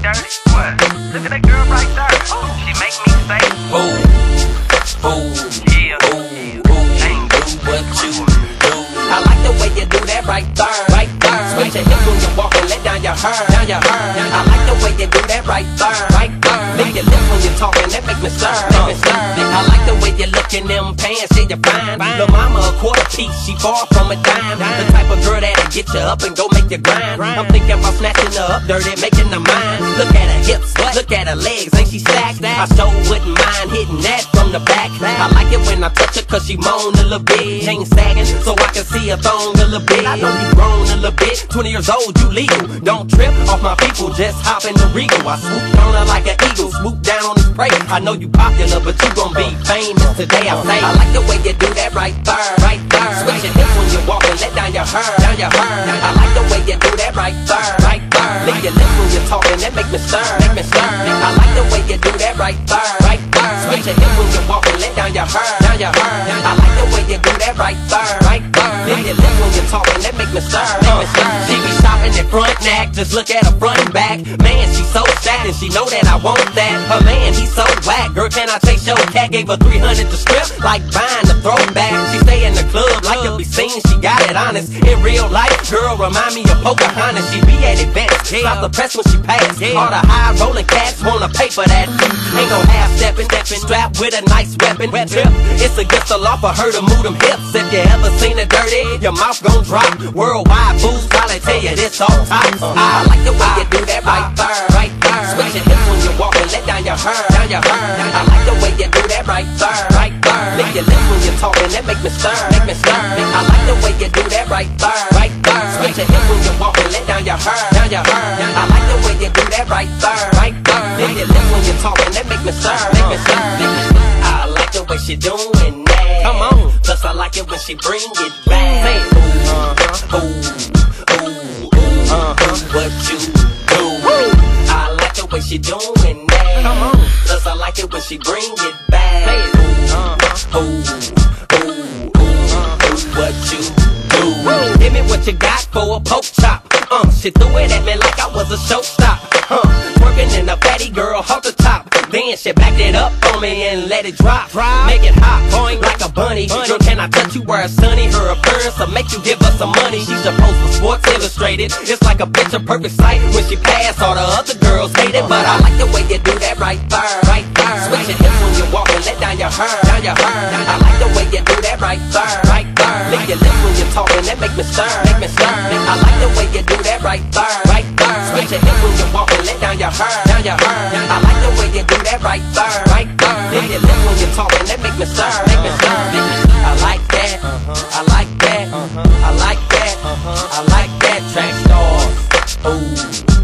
dirty. What? Look at that girl right there. She make me say, Ooh, ooh, yeah, ooh, ooh, ain't do what you do. I like the way you do that right there, right there. Switch your hips when you walk and let down your hair, down your hair. I like the way you do that right there, right there. Lick your lips when you're talking, that make me stir, make me stir. I like the way you look in them pants, yeah, you're fine. Lil' mama a quarter piece, she far from a dime. The type of girl that'll get you up and go make you grind. I'm thinking about snatching her up dirty, making her mine. Look at her hips, look at her legs, ain't she stacked? I sure wouldn't mind hitting that from the back. I like it when I touch her cause she moan a little bit. Chain sagging so I can see her thong a little bit. I know you grown a little bit, 20 years old, you legal. Don't trip off my people, just hop in the Regal. I swoop on her like an eagle, swoop down on his prey. I know you popular, but you gon' be famous today, I say. I like the way you do that right there, right there. Switch your hips when you walk and let down your hair, down your hair. I like the way you do that right there, right there. Lick your lips when you're talking, that make me stir, make me stir. I like the way you do that right there, right there. Switch your hips when you walk and let down your hair, down your hair. I like the way you do that right there, right there. Lick your lips when you're talking, that make me stir, make me stir. She be shopping at front neck, just look at her front and back. Man, she so sad and she know that I want that. Her man, he so whack. Girl, can I take your cat? Gave her 300 to strip, like buying the throwback. She stay in the club like to be seen, she got it honest. In real life, girl, remind me of Pocahontas. She be at events, stop the press when she pass. All the high rolling cats wanna pay for that. Ain't no half stepping, strapped with a nice weapon. Trip, it's against the law for her to move them hips. If you ever seen her dirty, your mouth gon' drop. Worldwide fools probably tell you this all top. I like the way you do that right there, right there. Switch your hips when you walk and let down your hair, down your hair. I like the way you do that right there, right there. Lick your lips when you're talking, that make me stir, make me stir. I like the way you do that right there, right there. Switch your hips when you walk and let down your hair, down your hair. I like the way you do that right there, right there. Lick your lips when you're talking, that make me stir, make me stir. I like the way she doing that. Come on, plus I like it when she bring it back. Say ooh, ooh, what you do? I like the way she doing that. Come on, plus I like it when she bring it back. What you do? Give me what you got for a poke chop. She threw it at me like I was a showstop. Working in a fatty girl off the top. Then she backed it up on me and let it drop. Make it hot, point like a bunny. Girl, can I touch you where it's sunny? Her appearance will make you give her some money. She's supposed to Sports Illustrated. It's like a picture perfect sight. When she pass, all the other girls hate it. But I like the way you do that right there, right there. Switch your hips when you walk and let down your hair, down your hair. I like the way you do that right there, right there. Lick your lips when you're talking, that make me stir, make me stir. I like the way you do that right there, right there. Switch your hips when you walk and let down your hair, down your hair. I like the way you do that right there, right there. Lick your lips when you're talking, that make me stir, make me stir. I like that, I like that, I like that, I like that. Track stars, ooh.